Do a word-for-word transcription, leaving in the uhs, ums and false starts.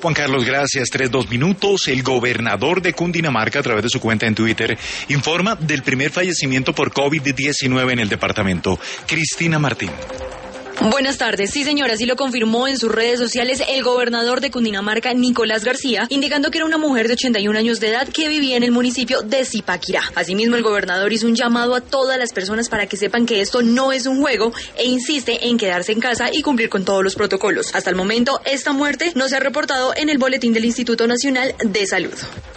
Juan Carlos, gracias. Tres, dos minutos. El gobernador de Cundinamarca, a través de su cuenta en Twitter, informa del primer fallecimiento por COVID diecinueve en el departamento. Cristina Martín. Buenas tardes. Sí, señora, sí lo confirmó en sus redes sociales el gobernador de Cundinamarca, Nicolás García, indicando que era una mujer de ochenta y un años de edad que vivía en el municipio de Zipaquirá. Asimismo, el gobernador hizo un llamado a todas las personas para que sepan que esto no es un juego e insiste en quedarse en casa y cumplir con todos los protocolos. Hasta el momento, esta muerte no se ha reportado en el boletín del Instituto Nacional de Salud.